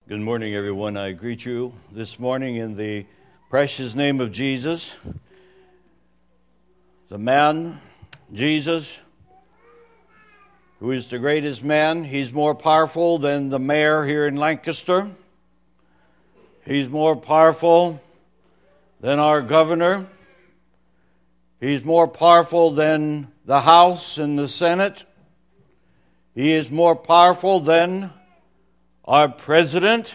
Good morning, everyone. I greet you this morning in the precious name of Jesus. The man, Jesus, who is the greatest man. He's more powerful than the mayor here in Lancaster. He's more powerful than our governor. He's more powerful than the House and the Senate. He is more powerful than our president.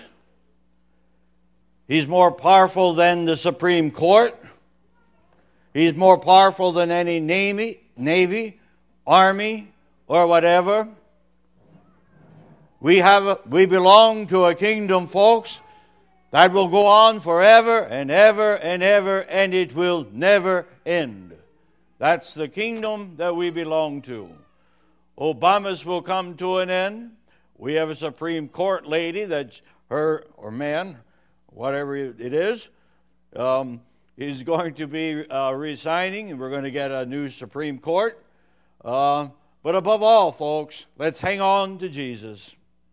He's more powerful than the Supreme Court. He's more powerful than any Navy, Army, or whatever. We belong to a kingdom, folks, that will go on forever and ever and ever, and it will never end. That's the kingdom that we belong to. Obama's will come to an end. We have a Supreme Court lady that's her, or man, whatever it is going to be resigning, and we're going to get a new Supreme Court. But above all, folks, let's hang on to Jesus.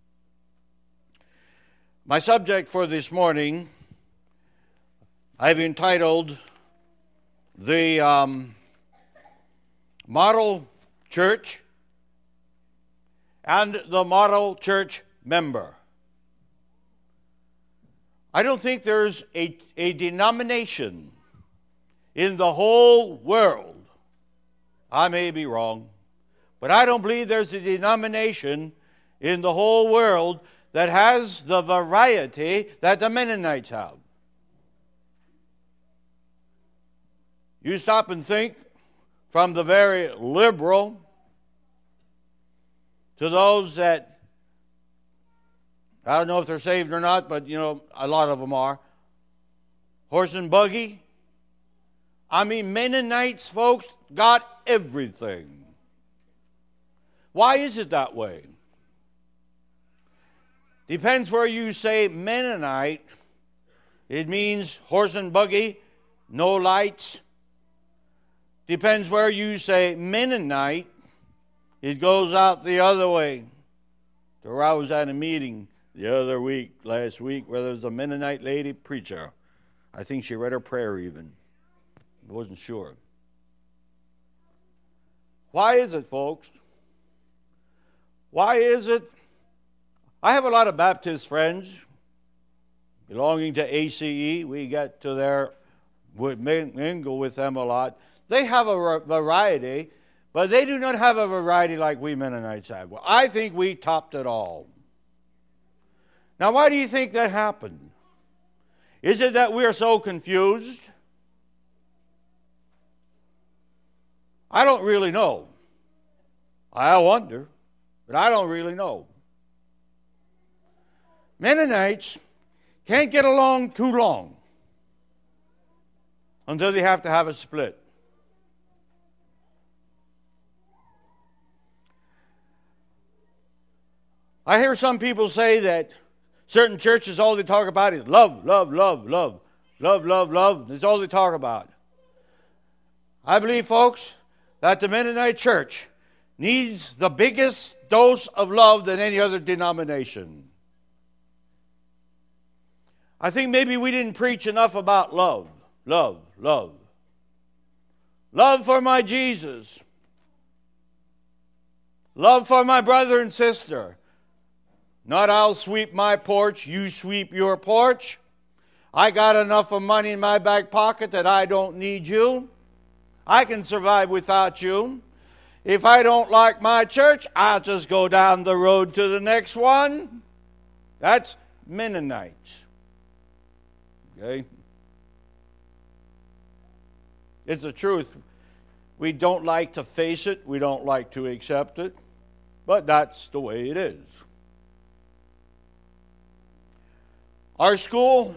My subject for this morning, I've entitled the Model Church and the Model Church Member. I don't think there's a denomination in the whole world, I may be wrong, but I don't believe there's a denomination in the whole world that has the variety that the Mennonites have. You stop and think, from the very liberal to those that, I don't know if they're saved or not, but a lot of them are. Horse and buggy. I mean, Mennonites, folks, got everything. Why is it that way? Depends where you say Mennonite. It means horse and buggy, no lights. Depends where you say Mennonite. It goes out the other way. I was at a meeting last week, where there was a Mennonite lady preacher. I think she read her prayer even. I wasn't sure. Why is it, folks? Why is it? I have a lot of Baptist friends belonging to ACE. We get to there, mingle with them a lot. They have a variety, but they do not have a variety like we Mennonites have. Well, I think we topped it all. Now, why do you think that happened? Is it that we are so confused? I don't really know. I wonder, but I don't really know. Mennonites can't get along too long until they have to have a split. I hear some people say that certain churches, all they talk about is love, love, love, love. Love, love, love. That's all they talk about. I believe, folks, that the Mennonite church needs the biggest dose of love than any other denomination. I think maybe we didn't preach enough about love. Love, love. Love for my Jesus. Love for my brother and sister. Not I'll sweep my porch, you sweep your porch. I got enough of money in my back pocket that I don't need you. I can survive without you. If I don't like my church, I'll just go down the road to the next one. That's Mennonites. Okay? It's the truth. We don't like to face it. We don't like to accept it. But that's the way it is. Our school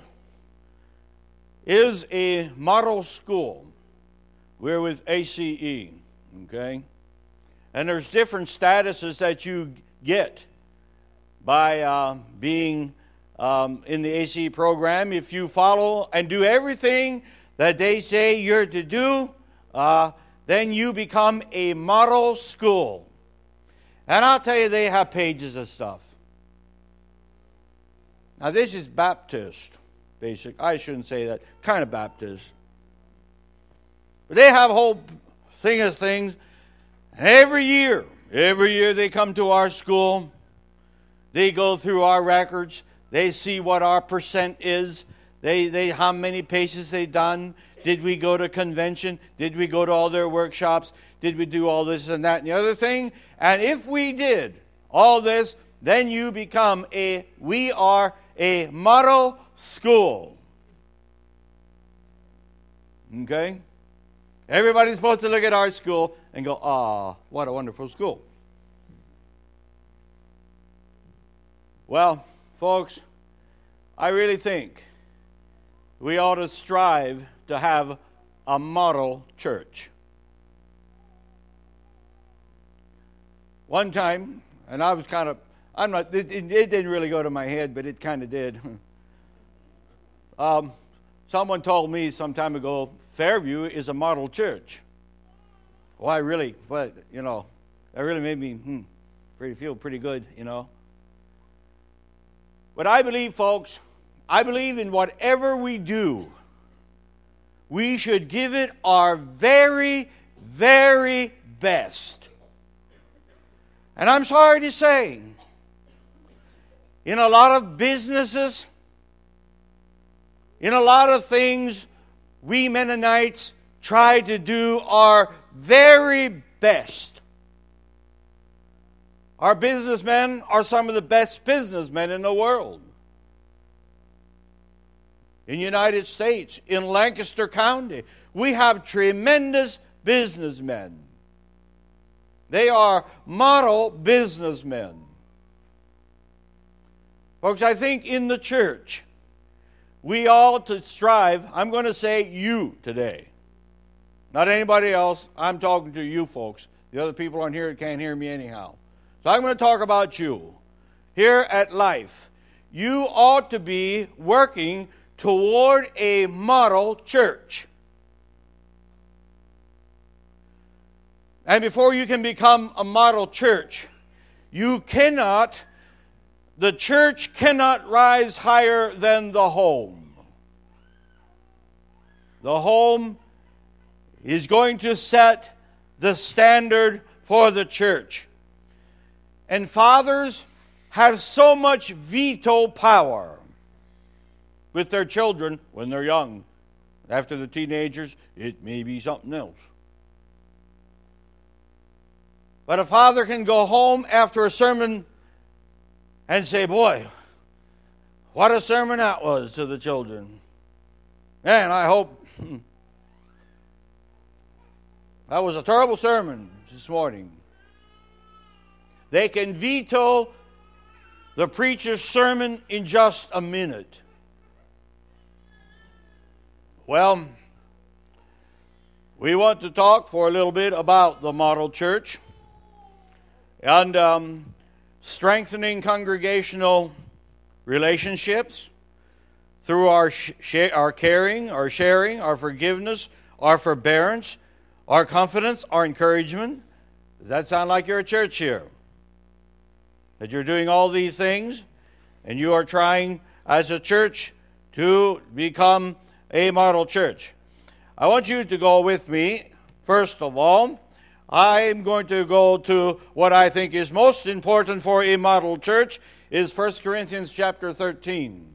is a model school. We're with ACE, okay? And there's different statuses that you get by being in the ACE program. If you follow and do everything that they say you're to do, then you become a model school. And I'll tell you, they have pages of stuff. Now this is Baptist, basic. I shouldn't say that. Kind of Baptist. But they have a whole thing of things. And every year they come to our school. They go through our records. They see what our percent is. They how many paces they done. Did we go to convention? Did we go to all their workshops? Did we do all this and that and the other thing? And if we did all this, then we are a model school. Okay? Everybody's supposed to look at our school and go, what a wonderful school. Well, folks, I really think we ought to strive to have a model church. One time, and I was it didn't really go to my head, but it kind of did. Someone told me some time ago, Fairview is a model church. Well, that really made me feel pretty good, But I believe, folks, in whatever we do, we should give it our very, very best. And I'm sorry to say, in a lot of businesses, in a lot of things, we Mennonites try to do our very best. Our businessmen are some of the best businessmen in the world. In the United States, in Lancaster County, we have tremendous businessmen. They are model businessmen. Folks, I think in the church, we ought to strive. I'm going to say you today. Not anybody else. I'm talking to you folks. The other people on here can't hear me anyhow. So I'm going to talk about you. Here at Life, you ought to be working toward a model church. And before you can become a model church, the church cannot rise higher than the home. The home is going to set the standard for the church. And fathers have so much veto power with their children when they're young. After the teenagers, it may be something else. But a father can go home after a sermon and say, boy, what a sermon that was to the children. Man, I hope that was a terrible sermon this morning. They can veto the preacher's sermon in just a minute. Well, we want to talk for a little bit about the model church and strengthening congregational relationships through our caring, our sharing, our forgiveness, our forbearance, our confidence, our encouragement. Does that sound like you're a church here? That you're doing all these things and you are trying as a church to become a model church. I want you to go with me. First of all, I'm going to go to what I think is most important for a model church is 1 Corinthians chapter 13.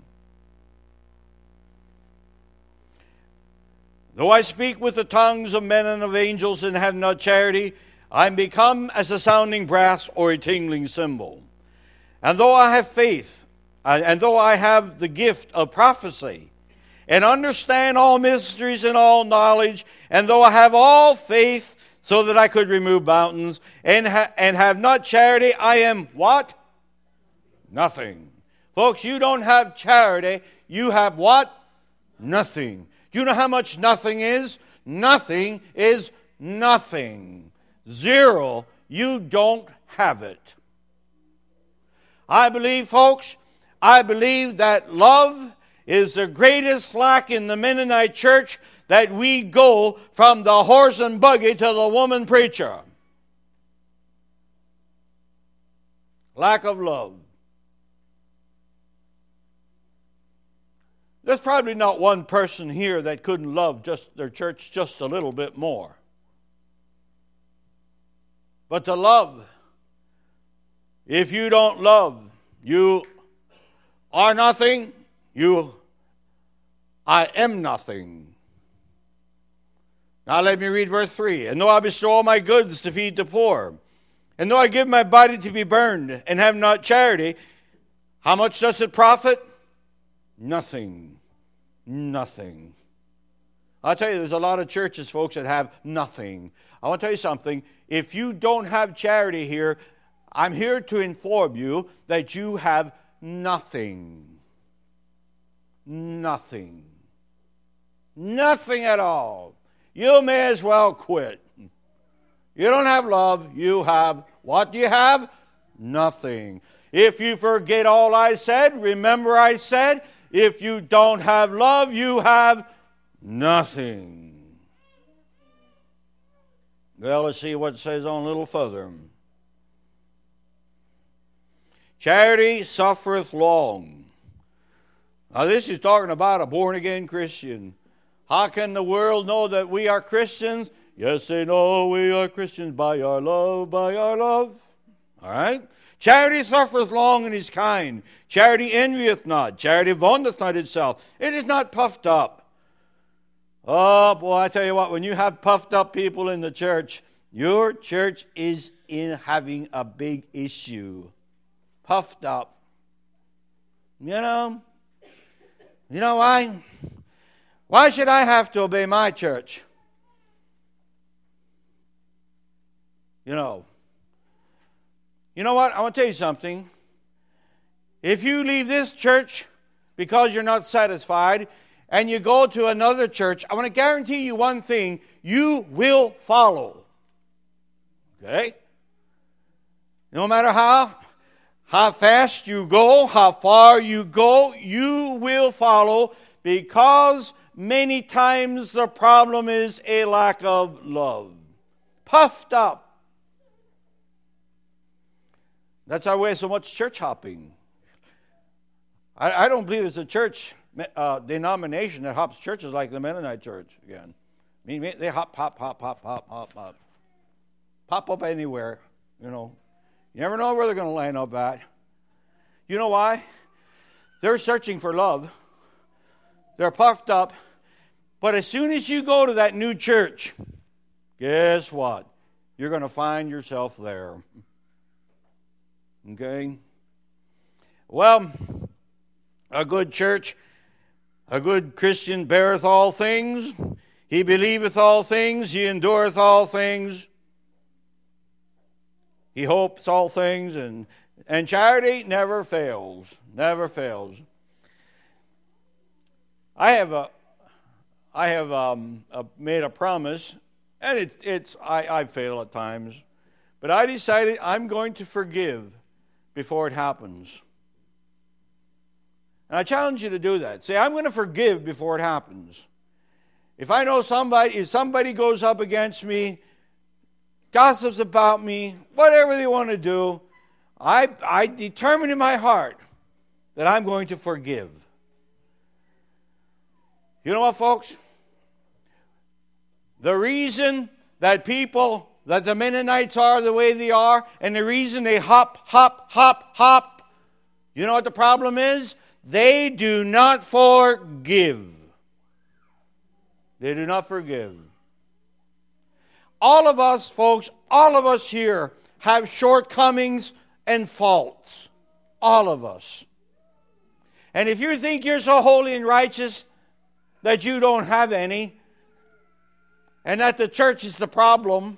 Though I speak with the tongues of men and of angels and have not charity, I am become as a sounding brass or a tingling cymbal. And though I have faith, and though I have the gift of prophecy, and understand all mysteries and all knowledge, and though I have all faith so that I could remove mountains, and have not charity, I am what? Nothing. Folks, you don't have charity, you have what? Nothing. Do you know how much nothing is? Nothing is nothing. Zero. You don't have it. I believe, folks, that love is the greatest lack in the Mennonite church, that we go from the horse and buggy to the woman preacher. Lack of love. There's probably not one person here that couldn't love just their church just a little bit more. But to love, if you don't love, you are nothing. I am nothing. Now let me read verse 3. And though I bestow all my goods to feed the poor, and though I give my body to be burned, and have not charity, how much does it profit? Nothing. Nothing. I'll tell you, there's a lot of churches, folks, that have nothing. I want to tell you something. If you don't have charity here, I'm here to inform you that you have nothing. Nothing. Nothing at all. You may as well quit. You don't have love. You have, what do you have? Nothing. If you forget all I said, remember I said, if you don't have love, you have nothing. Well, let's see what it says on a little further. Charity suffereth long. Now this is talking about a born-again Christian. How can the world know that we are Christians? Yes, they know we are Christians by our love, by our love. All right? Charity suffereth long and is kind. Charity envieth not. Charity vaunteth not itself. It is not puffed up. Oh, boy, I tell you what, when you have puffed up people in the church, your church is having a big issue. Puffed up. You know why? Why should I have to obey my church? You know what? I want to tell you something. If you leave this church because you're not satisfied and you go to another church, I want to guarantee you one thing. You will follow. Okay? No matter how fast you go, how far you go, you will follow, because many times the problem is a lack of love. Puffed up. That's our way of so much church hopping. I don't believe there's a church denomination that hops churches like the Mennonite church again. I mean, they hop. Pop up anywhere, You never know where they're going to land up at. You know why? They're searching for love. They're puffed up. But as soon as you go to that new church, guess what? You're going to find yourself there. Okay? Well, a good church, a good Christian beareth all things. He believeth all things. He endureth all things. He hopes all things. And charity never fails. Never fails. I have made a promise, and I fail at times, but I decided I'm going to forgive before it happens. And I challenge you to do that. Say, I'm going to forgive before it happens. If I know if somebody goes up against me, gossips about me, whatever they want to do, I determine in my heart that I'm going to forgive. You know what, folks? The reason that the Mennonites are the way they are, and the reason they hop, you know what the problem is? They do not forgive. They do not forgive. All of us, folks, all of us here have shortcomings and faults. All of us. And if you think you're so holy and righteous that you don't have any, and that the church is the problem,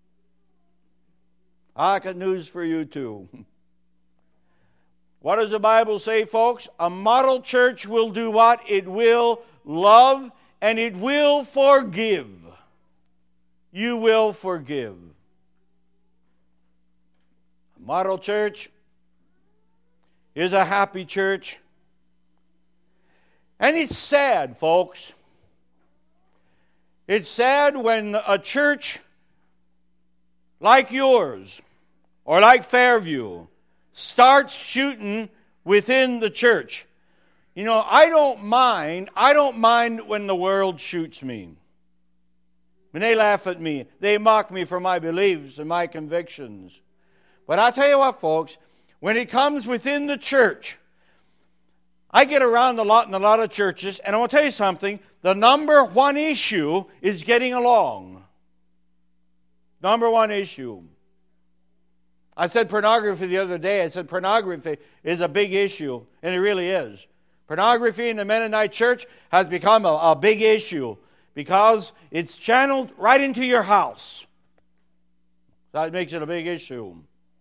I got news for you too. What does the Bible say, folks? A model church will do what? It will love and it will forgive. You will forgive. A model church is a happy church. And it's sad, folks. It's sad when a church like yours or like Fairview starts shooting within the church. You know, I don't mind when the world shoots me. When they laugh at me, they mock me for my beliefs and my convictions. But I tell you what, folks, when it comes within the church, I get around a lot in a lot of churches, and I want to tell you something. The number one issue is getting along. Number one issue. I said pornography the other day. I said pornography is a big issue, and it really is. Pornography in the Mennonite church has become a big issue because it's channeled right into your house. That makes it a big issue.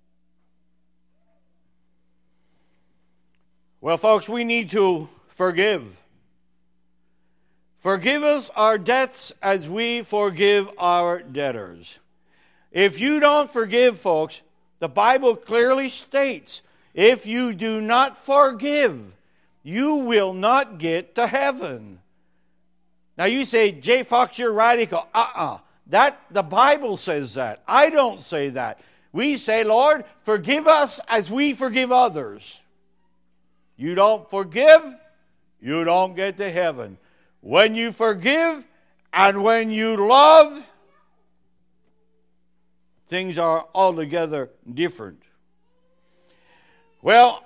Well, folks, we need to forgive. Forgive us our debts as we forgive our debtors. If you don't forgive, folks, the Bible clearly states, if you do not forgive, you will not get to heaven. Now you say, J. Fox, you're radical. The Bible says that. I don't say that. We say, Lord, forgive us as we forgive others. You don't forgive, you don't get to heaven. When you forgive and when you love, things are altogether different. Well,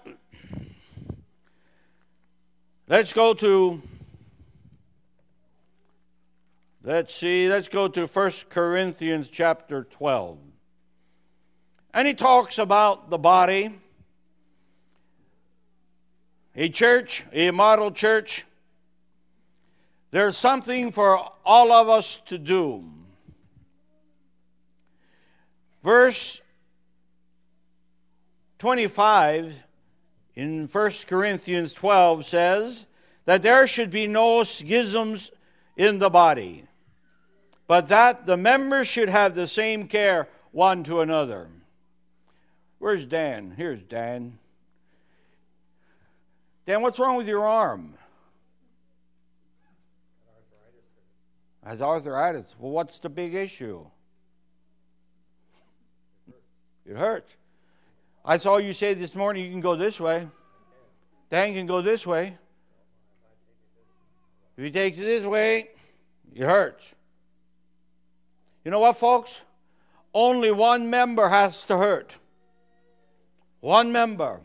let's go to 1 Corinthians chapter 12. And he talks about the body, a church, a model church. There's something for all of us to do. Verse 25 in 1 Corinthians 12 says that there should be no schisms in the body, but that the members should have the same care one to another. Where's Dan? Here's Dan. Dan, what's wrong with your arm? Has arthritis. Well, what's the big issue? It hurts. I saw you say this morning you can go this way. Dan can go this way. If he takes it this way, it hurts. You know what, folks? Only one member has to hurt. One member.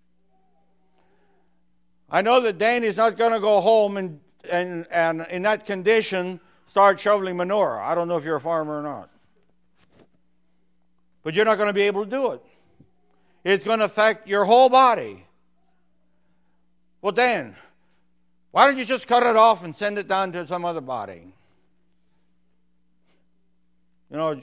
I know that Dan is not going to go home and in that condition start shoveling manure. I don't know if you're a farmer or not. But you're not going to be able to do it. It's going to affect your whole body. Well, Dan, why don't you just cut it off and send it down to some other body? You know,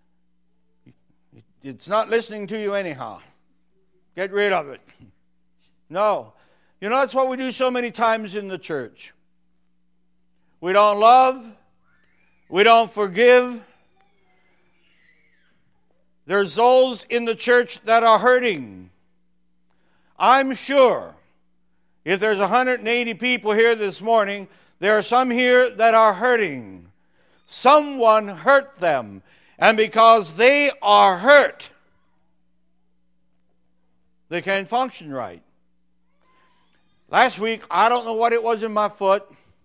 it's not listening to you anyhow. Get rid of it. No. You know, that's what we do so many times in the church. We don't love. We don't forgive. There's those in the church that are hurting. I'm sure if there's 180 people here this morning, there are some here that are hurting. Someone hurt them. And because they are hurt, they can't function right. Last week, I don't know what it was in my foot,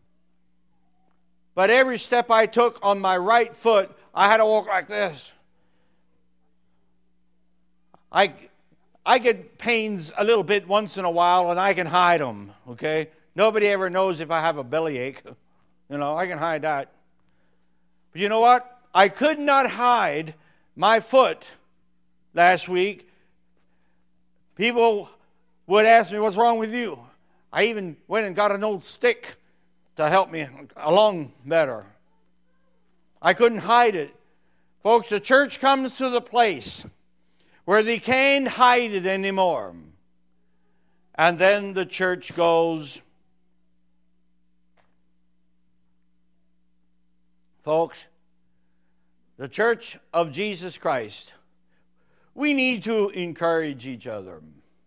but every step I took on my right foot, I had to walk like this. I get pains a little bit once in a while, and I can hide them, okay? Nobody ever knows if I have a bellyache. You know, I can hide that. But you know what? I could not hide my foot last week. People would ask me, what's wrong with you? I even went and got an old stick to help me along better. I couldn't hide it. Folks, the church comes to the place where they can't hide it anymore. And then the church goes. Folks, the Church of Jesus Christ, we need to encourage each other.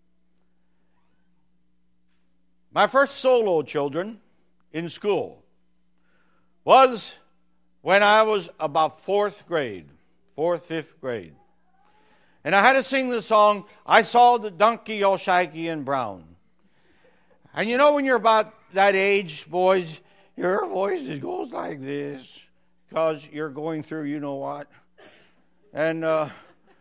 My first solo children in school was when I was about fourth, fifth grade. And I had to sing the song, I Saw the Donkey All Shaggy and Brown. And you know when you're about that age, boys, your voice just goes like this because you're going through you know what. And I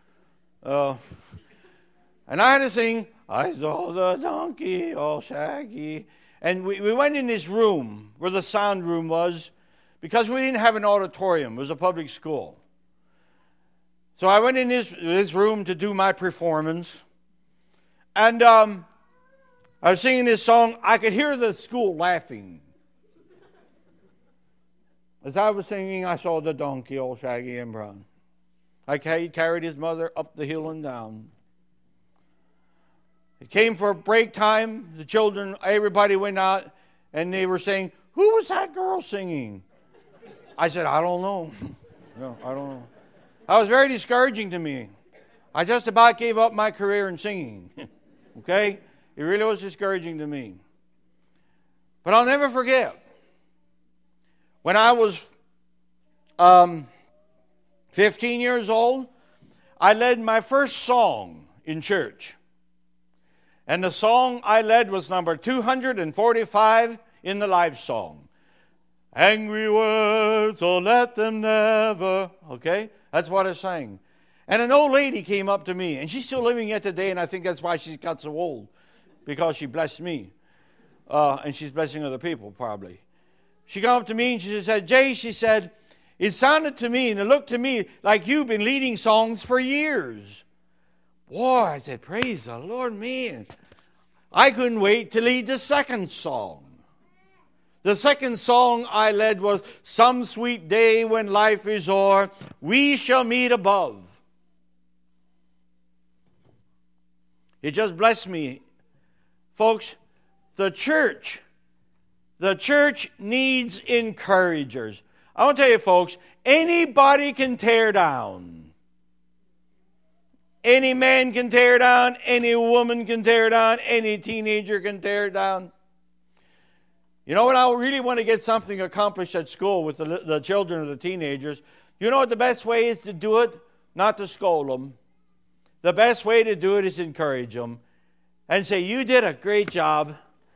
had to sing, I saw the donkey all shaggy. And we went in this room where the sound room was because we didn't have an auditorium. It was a public school. So I went in this room to do my performance. And I was singing this song. I could hear the school laughing. As I was singing, I saw the donkey all shaggy and brown. He carried his mother up the hill and down. It came for break time. The children, everybody went out, and they were saying, "Who was that girl singing?" I said, "I don't know." No, I don't know. That was very discouraging to me. I just about gave up my career in singing. Okay? It really was discouraging to me. But I'll never forget. When I was 15 years old, I led my first song in church. And the song I led was number 245 in the live song. Angry words, oh let them never. Okay? That's what I sang. And an old lady came up to me, and she's still living yet today, and I think that's why she's got so old, because she blessed me. And she's blessing other people, probably. She came up to me, and she said, "Jay," she said, "it sounded to me, and it looked to me like you've been leading songs for years." Boy, I said, praise the Lord, man. I couldn't wait to lead the second song. The second song I led was, "Some sweet day when life is o'er, we shall meet above." It just blessed me. Folks, the church needs encouragers. I want to tell you, folks, anybody can tear down. Any man can tear down. Any woman can tear down. Any teenager can tear down. You know what? I really want to get something accomplished at school with the children or the teenagers. You know what the best way is to do it? Not to scold them. The best way to do it is encourage them and say, "You did a great job."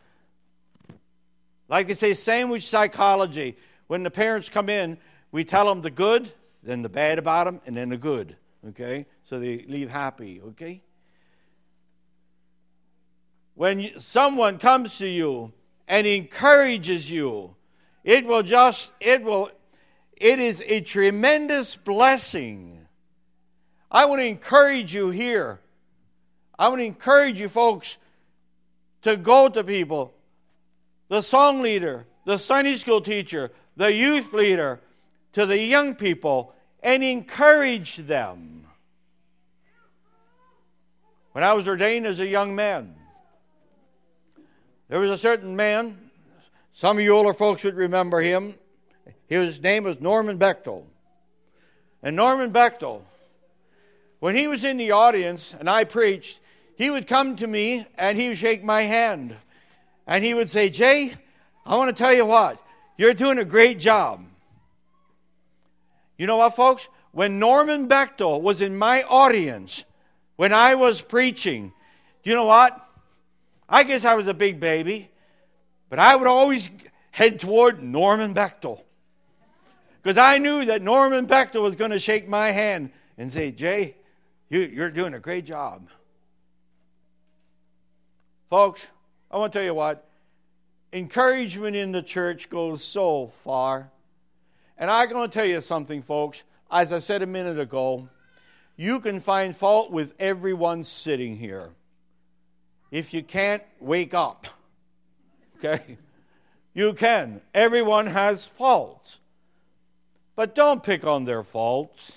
Like they say, sandwich psychology. When the parents come in, we tell them the good, then the bad about them, and then the good. Okay? So they leave happy. Okay? When someone comes to you and encourages you, it is a tremendous blessing. I want to encourage you here. I want to encourage you folks to go to people, the song leader, the Sunday school teacher, the youth leader, to the young people, and encourage them. When I was ordained as a young man, there was a certain man, some of you older folks would remember him. His name was Norman Bechtel. And Norman Bechtel, when he was in the audience and I preached, he would come to me and he would shake my hand. And he would say, "Jay, I want to tell you what, you're doing a great job." You know what, folks? When Norman Bechtel was in my audience, when I was preaching, you know what? I guess I was a big baby, but I would always head toward Norman Bechtel. Because I knew that Norman Bechtel was going to shake my hand and say, "Jay, you're doing a great job." Folks, I want to tell you what. Encouragement in the church goes so far. And I'm going to tell you something, folks. As I said a minute ago, you can find fault with everyone sitting here. If you can't, wake up. Okay? You can. Everyone has faults. But don't pick on their faults.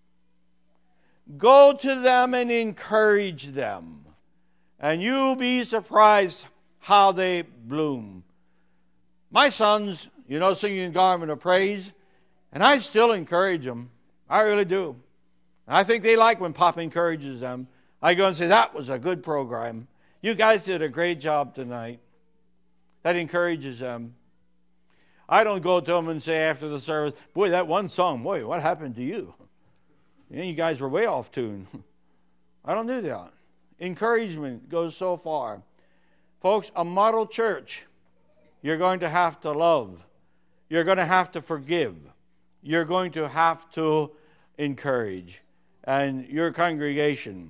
Go to them and encourage them. And you'll be surprised how they bloom. My sons, singing Garment of Praise, and I still encourage them. I really do. And I think they like when Pop encourages them. I go and say, "That was a good program. You guys did a great job tonight." That encourages them. I don't go to them and say after the service, "Boy, that one song, boy, what happened to you? You guys were way off tune." I don't do that. Encouragement goes so far. Folks, a model church, you're going to have to love. You're going to have to forgive. You're going to have to encourage. And your congregation.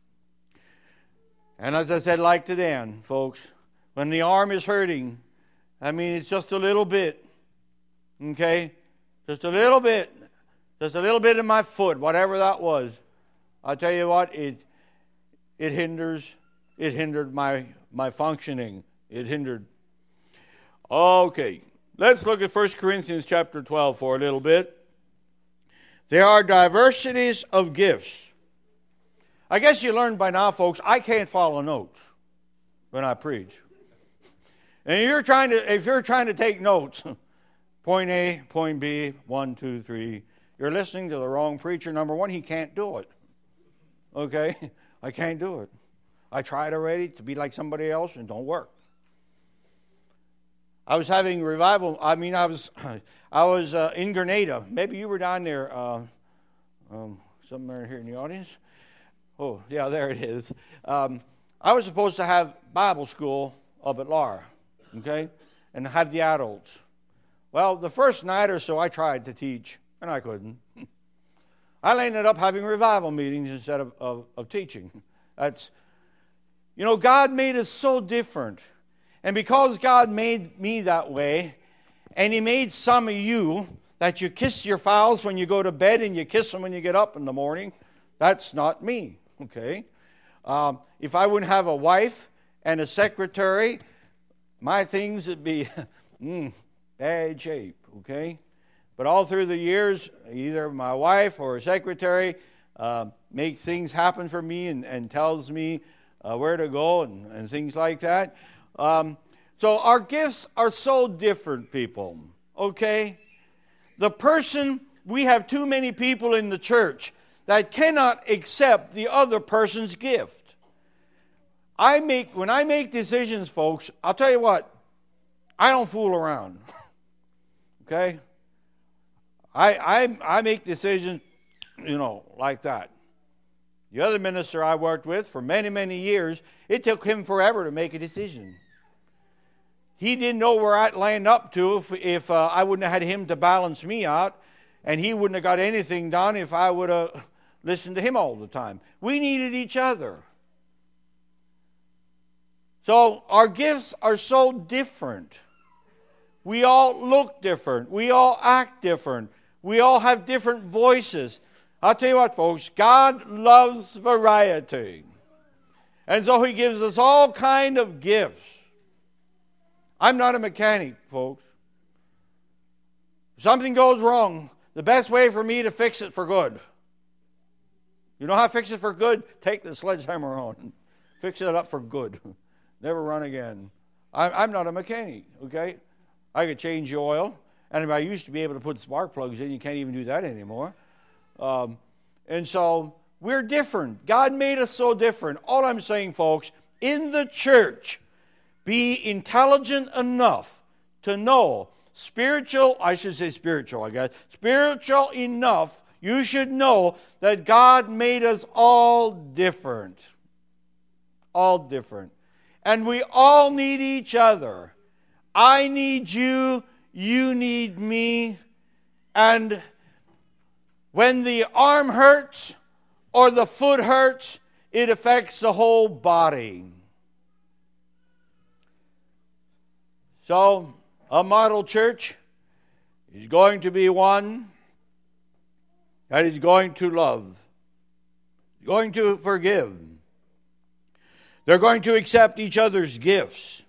And as I said, like to Dan, folks, when the arm is hurting, I mean, it's just a little bit. Okay? Just a little bit. Just a little bit in my foot, whatever that was. I'll tell you what, it hindered my functioning. It hindered. Okay, let's look at 1 Corinthians chapter 12 for a little bit. There are diversities of gifts. I guess you learned by now, folks, I can't follow notes when I preach. And if you're trying to take notes, point A, point B, 1, 2, 3, you're listening to the wrong preacher. Number one, he can't do it. Okay? I can't do it. I tried already to be like somebody else and it don't work. I was having revival. I was in Grenada. Maybe you were down there somewhere here in the audience. Oh, yeah, there it is. I was supposed to have Bible school up at Lar, okay, and have the adults. Well, the first night or so I tried to teach, and I couldn't. I ended up having revival meetings instead of teaching. That's, God made us so different. And because God made me that way, and He made some of you that you kiss your fowls when you go to bed and you kiss them when you get up in the morning, that's not me, okay? If I wouldn't have a wife and a secretary, my things would be bad shape, okay? But all through the years, either my wife or a secretary makes things happen for me and tells me where to go and things like that. So our gifts are so different, people, okay? We have too many people in the church that cannot accept the other person's gift. When I make decisions, folks, I'll tell you what, I don't fool around, okay? I make decisions, like that. The other minister I worked with for many, many years, it took him forever to make a decision. He didn't know where I'd land up to if I wouldn't have had him to balance me out, and he wouldn't have got anything done if I would have listened to him all the time. We needed each other. So our gifts are so different. We all look different. We all act different. We all have different voices. I'll tell you what, folks, God loves variety. And so He gives us all kind of gifts. I'm not a mechanic, folks. If something goes wrong, the best way for me to fix it for good. You know how to fix it for good? Take the sledgehammer on. Fix it up for good. Never run again. I'm not a mechanic, okay? I could change the oil. And I used to be able to put spark plugs in. You can't even do that anymore. And so we're different. God made us so different. All I'm saying, folks, in the church, be intelligent enough to know, spiritual enough, you should know that God made us all different. All different. And we all need each other. I need you, you need me. And when the arm hurts or the foot hurts, it affects the whole body. So, a model church is going to be one that is going to love, going to forgive. They're going to accept each other's gifts.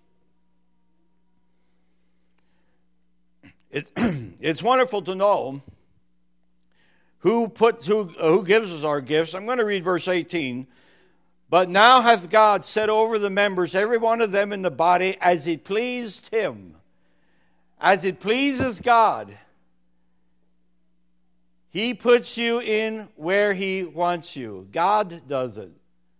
It's wonderful to know who gives us our gifts. I'm going to read verse 18. But now hath God set over the members, every one of them in the body, as it pleased Him. As it pleases God. He puts you in where He wants you. God does it.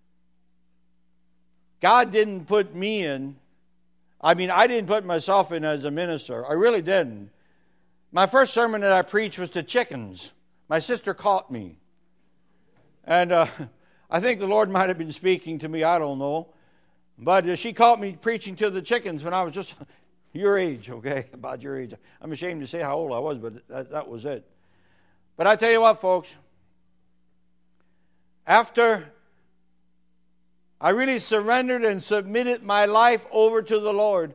God didn't put me in. I didn't put myself in as a minister. I really didn't. My first sermon that I preached was to chickens. My sister caught me. And I think the Lord might have been speaking to me, I don't know. But she caught me preaching to the chickens when I was just your age, okay, about your age. I'm ashamed to say how old I was, but that was it. But I tell you what, folks, after I really surrendered and submitted my life over to the Lord,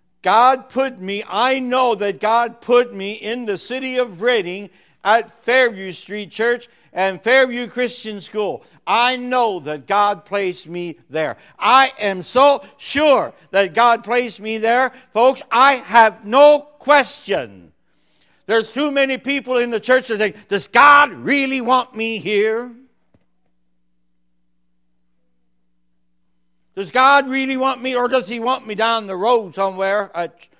I know that God put me in the city of Reading at Fairview Street Church and Fairview Christian School. I know that God placed me there. I am so sure that God placed me there. Folks, I have no question. There's too many people in the church that think, does God really want me here? Does God really want me, or does He want me down the road somewhere?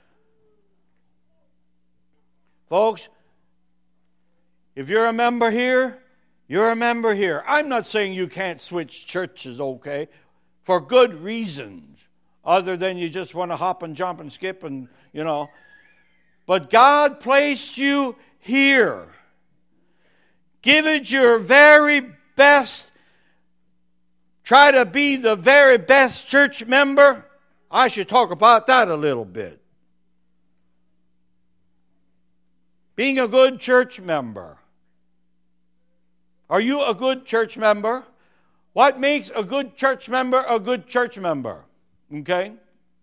Folks, if you're a member here, you're a member here. I'm not saying you can't switch churches, okay, for good reasons, other than you just want to hop and jump and skip and, But God placed you here. Give it your very best. Try to be the very best church member. I should talk about that a little bit. Being a good church member. Are you a good church member? What makes a good church member a good church member? Okay?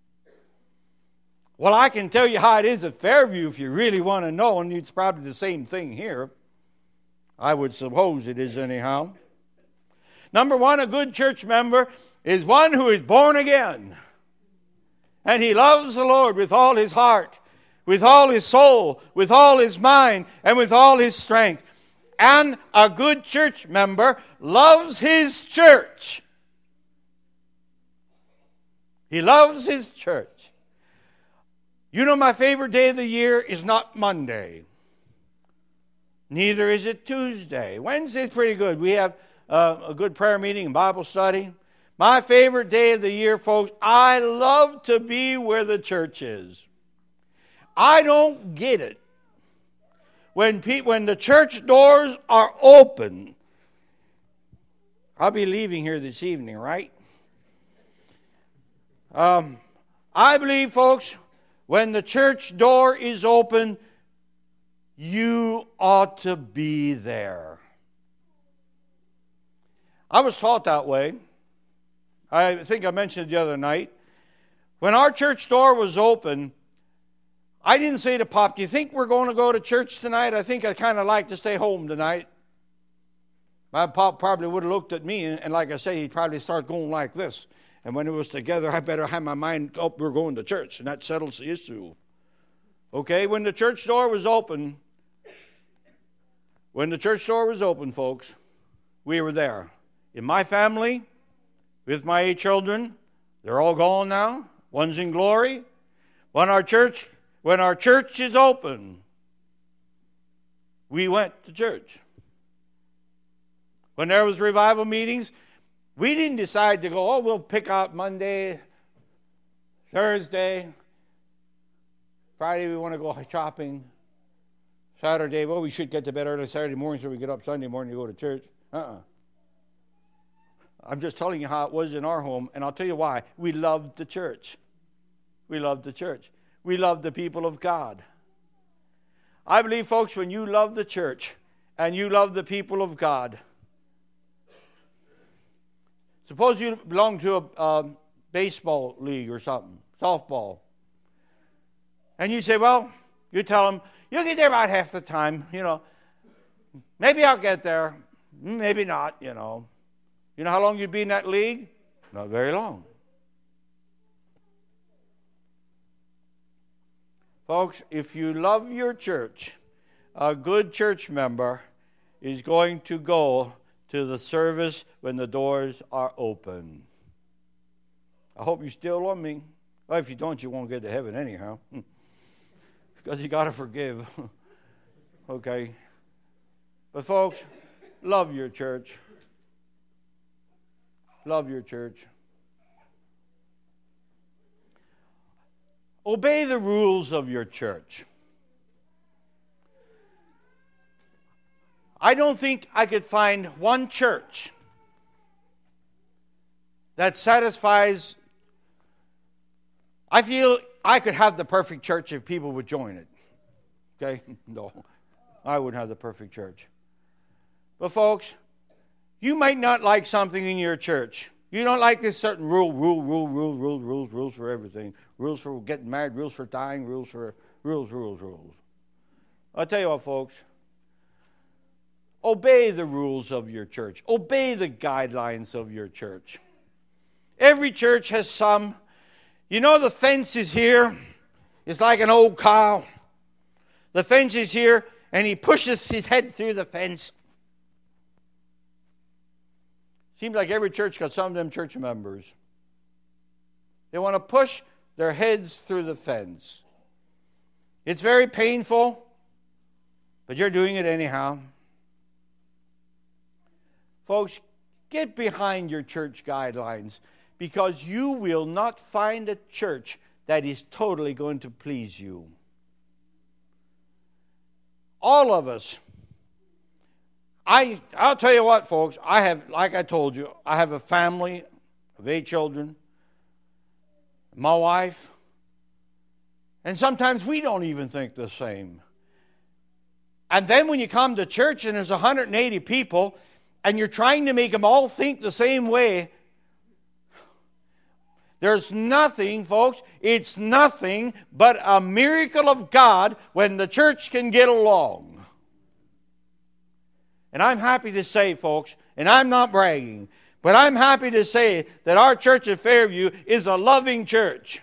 Well, I can tell you how it is at Fairview if you really want to know, and it's probably the same thing here. I would suppose it is anyhow. Number one, a good church member is one who is born again. And he loves the Lord with all his heart, with all his soul, with all his mind, and with all his strength. And a good church member loves his church. He loves his church. You know, my favorite day of the year is not Monday. Neither is it Tuesday. Wednesday's pretty good. We have a good prayer meeting and Bible study. My favorite day of the year, folks, I love to be where the church is. I don't get it. When the church doors are open, I'll be leaving here this evening, right? I believe, folks, when the church door is open, you ought to be there. I was taught that way. I think I mentioned it the other night. When our church door was open, I didn't say to Pop, do you think we're going to go to church tonight? I think I'd kind of like to stay home tonight. My Pop probably would have looked at me, and like I say, he'd probably start going like this. And when it was together, I better have my mind up, we're going to church, and that settles the issue. Okay, when the church door was open, folks, we were there. In my family, with my 8 children, they're all gone now. One's in glory. When our church is open, we went to church. When there was revival meetings, we didn't decide to go, we'll pick out Monday, Thursday, Friday we want to go shopping, Saturday, we should get to bed early Saturday morning so we get up Sunday morning to go to church. I'm just telling you how it was in our home, and I'll tell you why. We loved the church. We loved the church. We loved the people of God. I believe, folks, when you love the church and you love the people of God, suppose you belong to a baseball league or something, softball, and you say, you tell them, you'll get there about half the time, Maybe I'll get there, maybe not, You know how long you'd be in that league? Not very long. Folks, if you love your church, a good church member is going to go to the service when the doors are open. I hope you still love me. Well, if you don't, you won't get to heaven anyhow. Because you got to forgive. Okay. But folks, love your church. Love your church. Obey the rules of your church. I don't think I could find one church that satisfies I feel I could have the perfect church if people would join it. Okay? No, I wouldn't have the perfect church. But folks, you might not like something in your church. You don't like this certain rules for everything. Rules for getting married, rules for dying, rules. I'll tell you what, folks. Obey the rules of your church. Obey the guidelines of your church. Every church has some. You know the fence is here. It's like an old cow. The fence is here, and he pushes his head through the fence. Seems like every church got some of them church members. They want to push their heads through the fence. It's very painful, but you're doing it anyhow. Folks, get behind your church guidelines, because you will not find a church that is totally going to please you. All of us. I'll tell you what, folks, I have, like I told you, I have a family of 8 children, my wife, and sometimes we don't even think the same. And then when you come to church and there's 180 people, and you're trying to make them all think the same way, there's nothing, folks, it's nothing but a miracle of God when the church can get along. And I'm happy to say, folks, and I'm not bragging, but I'm happy to say that our church at Fairview is a loving church.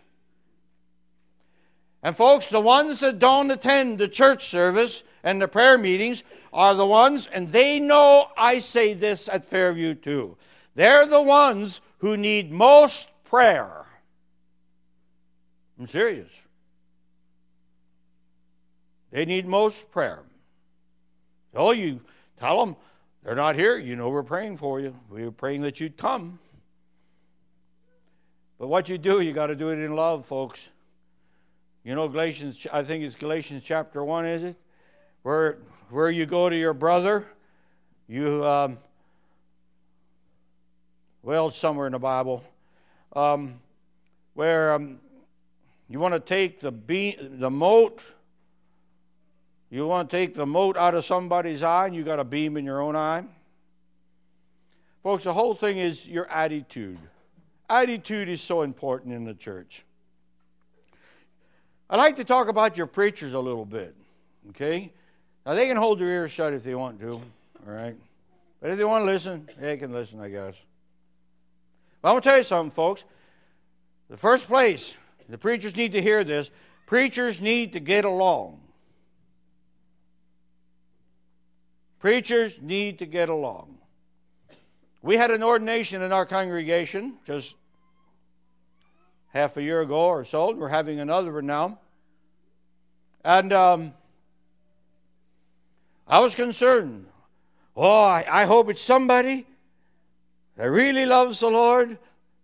And folks, the ones that don't attend the church service and the prayer meetings are the ones, and they know I say this at Fairview too, they're the ones who need most prayer. I'm serious. They need most prayer. So you tell them they're not here. You know we're praying for you. We're praying that you'd come. But what you do, you got to do it in love, folks. You know Galatians, I think it's Galatians chapter 1, is it? Where you go to your brother, you, it's somewhere in the Bible, where you want to take the mote, you want to take the mote out of somebody's eye, and you got a beam in your own eye. Folks, the whole thing is your attitude. Attitude is so important in the church. I'd like to talk about your preachers a little bit, okay? Now, they can hold their ears shut if they want to, all right? But if they want to listen, they can listen, I guess. But I'm going to tell you something, folks. The first place, the preachers need to hear this, preachers need to get along. Preachers need to get along. We had an ordination in our congregation just half a year ago or so. We're having another one now. And I was concerned. I hope it's somebody that really loves the Lord,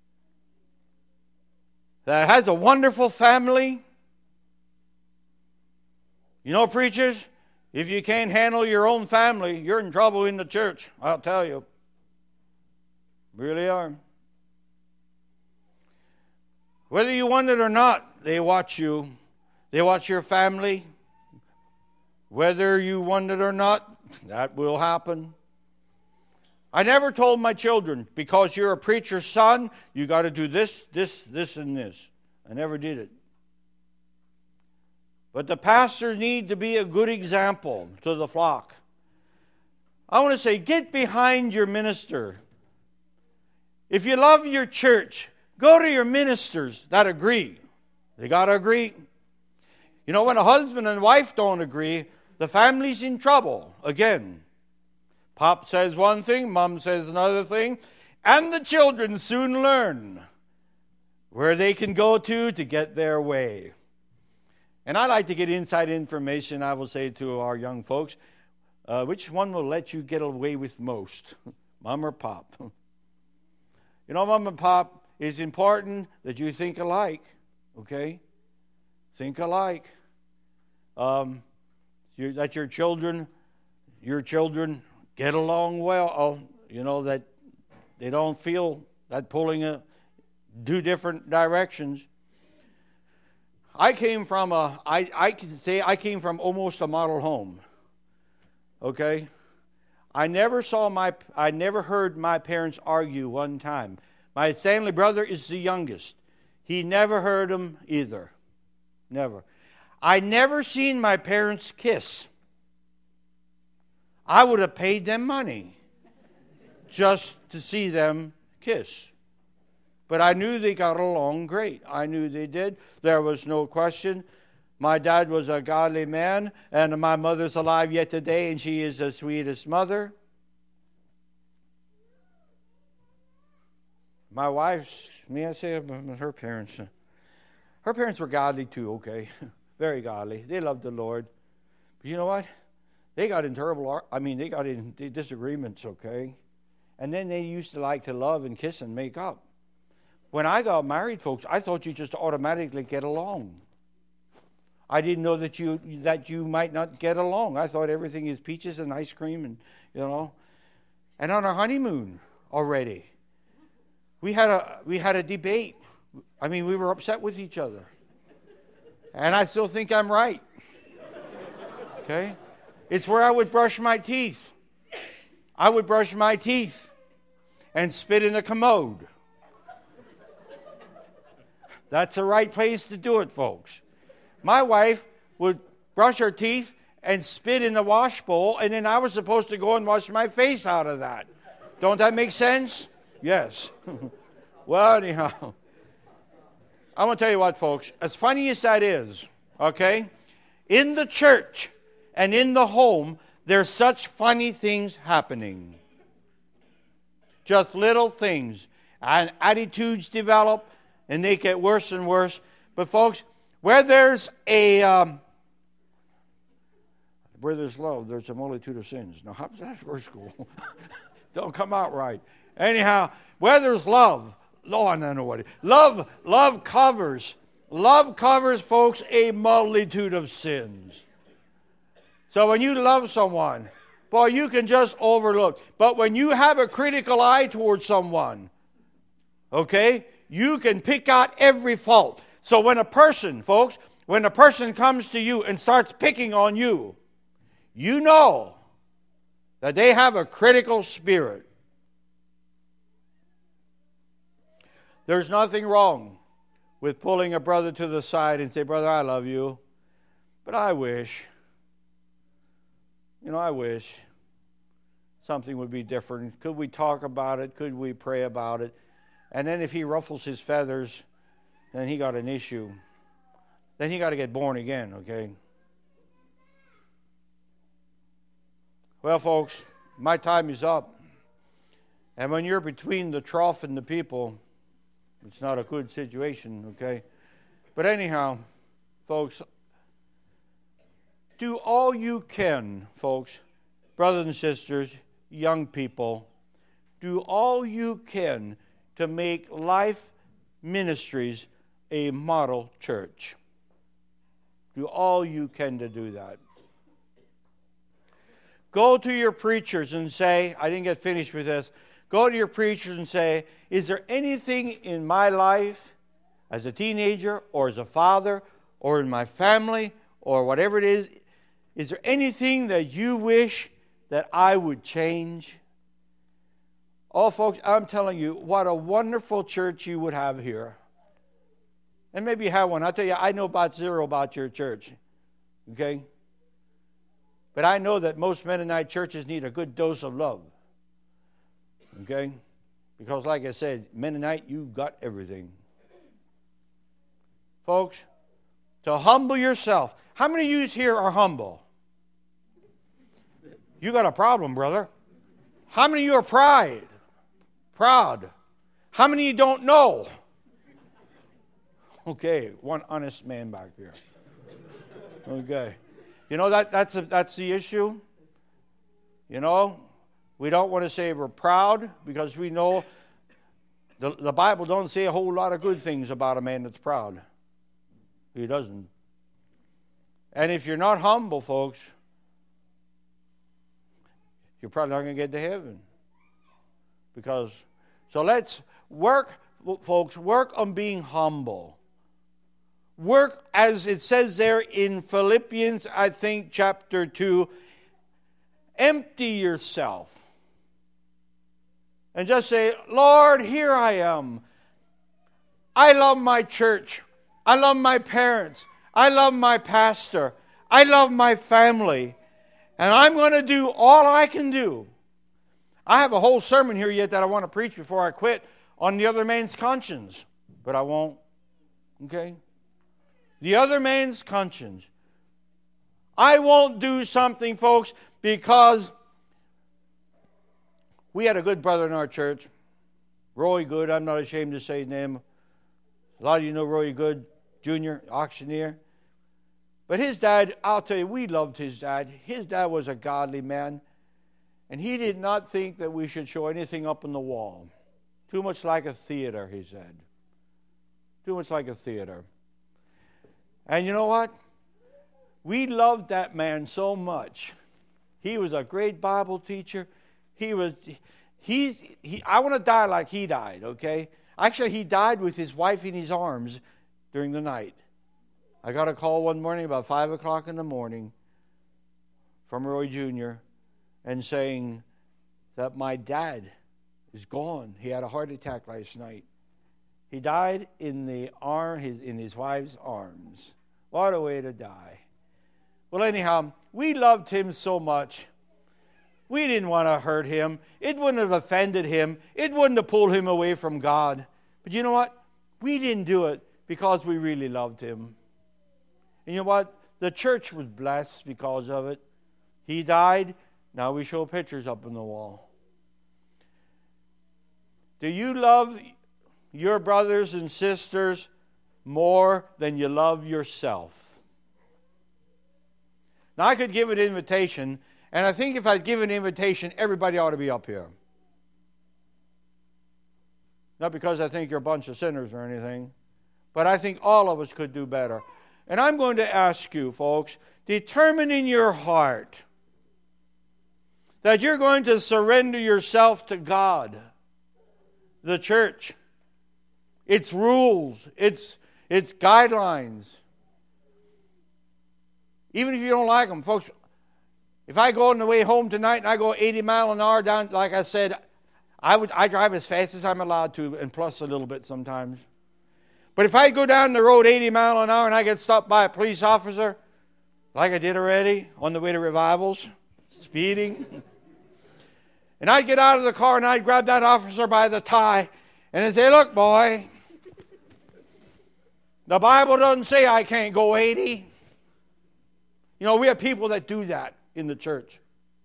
that has a wonderful family. You know, preachers, if you can't handle your own family, you're in trouble in the church, I'll tell you. Really are. Whether you want it or not, they watch you. They watch your family. Whether you want it or not, that will happen. I never told my children, because you're a preacher's son, you got to do this, and this. I never did it. But the pastors need to be a good example to the flock. I want to say, get behind your minister. If you love your church, go to your ministers that agree. They got to agree. You know, when a husband and wife don't agree, the family's in trouble again. Pop says one thing, Mom says another thing, and the children soon learn where they can go to get their way. And I like to get inside information, I will say to our young folks, which one will let you get away with most, Mom or Pop? You know, Mom and Pop, it's important that you think alike, okay? Think alike. That your children get along well. You know, that they don't feel that pulling two different directions. I came from I can say I came from almost a model home. Okay? I never heard my parents argue one time. My Stanley brother is the youngest. He never heard them either. Never. I never seen my parents kiss. I would have paid them money just to see them kiss. But I knew they got along great. I knew they did. There was no question. My dad was a godly man, and my mother's alive yet today, and she is the sweetest mother. My wife's, may I say, her parents were godly too, okay? Very godly. They loved the Lord. But you know what? They got in they got in disagreements, okay? And then they used to like to love and kiss and make up. When I got married, folks, I thought you just automatically get along. I didn't know that you might not get along. I thought everything is peaches and ice cream and, you know. And on our honeymoon already, we had a debate. I mean, we were upset with each other. And I still think I'm right. Okay? It's where I would brush my teeth. I would brush my teeth and spit in the commode. That's the right place to do it, folks. My wife would brush her teeth and spit in the wash bowl, and then I was supposed to go and wash my face out of that. Don't that make sense? Yes. Well, anyhow, I want to tell you what, folks, as funny as that is, okay, in the church and in the home, there's such funny things happening. Just little things. And attitudes develop, and they get worse and worse. But, folks, where there's love, there's a multitude of sins. Now, how's that verse go? Don't come out right. Anyhow, where there's love, Lord, I know what it is. Love covers, folks, a multitude of sins. So when you love someone, boy, you can just overlook. But when you have a critical eye towards someone, okay, you can pick out every fault. So when a person comes to you and starts picking on you, you know that they have a critical spirit. There's nothing wrong with pulling a brother to the side and say, brother, I love you, but I wish something would be different. Could we talk about it? Could we pray about it? And then if he ruffles his feathers, then he got an issue. Then he got to get born again, okay? Well, folks, my time is up. And when you're between the trough and the people, it's not a good situation, okay? But anyhow, folks, do all you can, folks, brothers and sisters, young people, do all you can to make Life Ministries a model church. Do all you can to do that. Go to your preachers and say, I didn't get finished with this. Go to your preachers and say, is there anything in my life as a teenager or as a father or in my family or whatever it is there anything that you wish that I would change? Oh, folks, I'm telling you, what a wonderful church you would have here. And maybe you have one. I'll tell you, I know about zero about your church. Okay? But I know that most Mennonite churches need a good dose of love. Okay? Because like I said, Mennonite, you got everything. Folks, to humble yourself. How many of you here are humble? You got a problem, brother. How many of you are proud? How many of you don't know? Okay, one honest man back here. Okay. You know, that's the issue. You know, we don't want to say we're proud because we know the Bible don't say a whole lot of good things about a man that's proud. He doesn't. And if you're not humble, folks, you're probably not going to get to heaven. So let's work, folks, work on being humble. work, as it says there in Philippians, I think, chapter 2, empty yourself. And just say, Lord, here I am. I love my church. I love my parents. I love my pastor. I love my family. And I'm going to do all I can do. I have a whole sermon here yet that I want to preach before I quit on the other man's conscience. But I won't. Okay? The other man's conscience. I won't do something, folks, because we had a good brother in our church. Roy Good. I'm not ashamed to say his name. A lot of you know Roy Good, Jr., auctioneer. But his dad, I'll tell you, we loved his dad. His dad was a godly man. And he did not think that we should show anything up on the wall. Too much like a theater, he said. Too much like a theater. And you know what? We loved that man so much. He was a great Bible teacher. I want to die like he died, okay? Actually, he died with his wife in his arms during the night. I got a call one morning about 5 o'clock in the morning from Roy Jr. and saying that my dad is gone. He had a heart attack last night. He died in his wife's arms. What a way to die. Well, anyhow, we loved him so much. We didn't want to hurt him. It wouldn't have offended him. It wouldn't have pulled him away from God. But you know what? We didn't do it because we really loved him. And you know what? The church was blessed because of it. He died. Now we show pictures up on the wall. Do you love your brothers and sisters more than you love yourself? Now I could give an invitation, and I think if I give an invitation, everybody ought to be up here. Not because I think you're a bunch of sinners or anything, but I think all of us could do better. And I'm going to ask you, folks, determine in your heart that you're going to surrender yourself to God, the church, its rules, its guidelines. Even if you don't like them, folks, if I go on the way home tonight and I go 80 miles an hour down, like I said, I drive as fast as I'm allowed to, and plus a little bit sometimes. But if I go down the road 80 miles an hour and I get stopped by a police officer, like I did already on the way to revivals, speeding, and I'd get out of the car and I'd grab that officer by the tie and I'd say, look, boy, the Bible doesn't say I can't go 80. You know, we have people that do that in the church.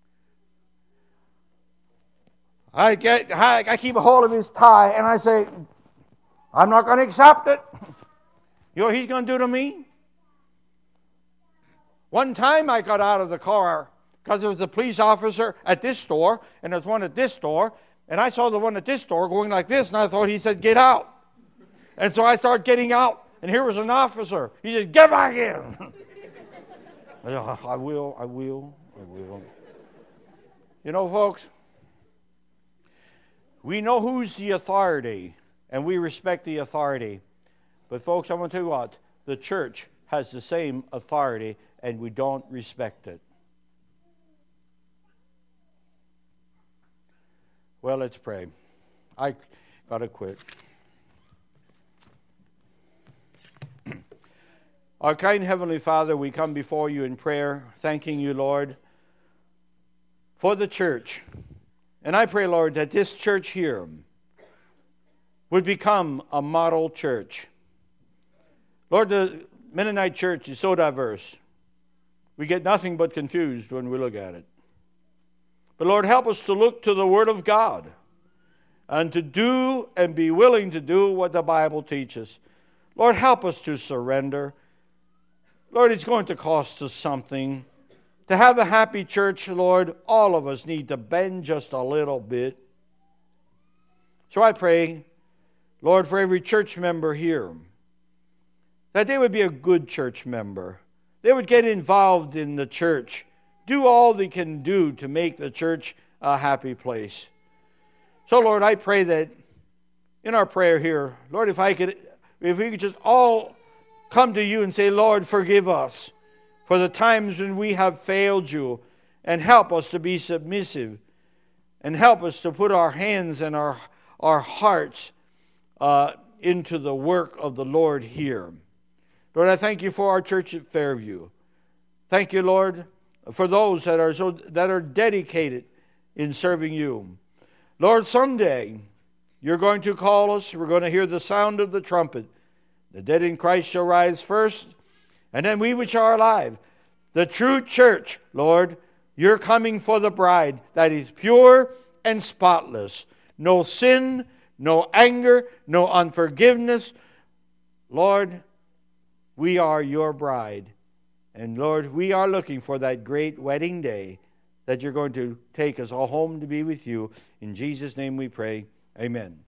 I keep a hold of his tie and I say, I'm not going to accept it. You know what he's going to do to me? One time I got out of the car because there was a police officer at this store and there's one at this store, and I saw the one at this store going like this, and I thought he said, get out. And so I started getting out, and here was an officer. He said, get back in. I will. You know, folks, we know who's the authority, and we respect the authority. But folks, I'm going to tell you what, the church has the same authority, and we don't respect it. Well, let's pray. I got to quit. Our kind Heavenly Father, we come before you in prayer, thanking you, Lord, for the church. And I pray, Lord, that this church here would become a model church. Lord, the Mennonite church is so diverse. We get nothing but confused when we look at it. But Lord, help us to look to the Word of God and to do and be willing to do what the Bible teaches. Lord, help us to surrender. Lord, it's going to cost us something. To have a happy church, Lord, all of us need to bend just a little bit. So I pray, Lord, for every church member here, that they would be a good church member. They would get involved in the church. Do all they can do to make the church a happy place. So, Lord, I pray that in our prayer here, Lord, if we could just all come to you and say, Lord, forgive us for the times when we have failed you, and help us to be submissive, and help us to put our hands and our hearts into the work of the Lord here. Lord, I thank you for our church at Fairview. Thank you, Lord, for those that are dedicated in serving you. Lord, someday you're going to call us. We're going to hear the sound of the trumpet. The dead in Christ shall rise first, and then we which are alive. The true church, Lord, you're coming for the bride that is pure and spotless. No sin, no anger, no unforgiveness. Lord, we are your bride. And Lord, we are looking for that great wedding day that you're going to take us all home to be with you. In Jesus' name we pray. Amen.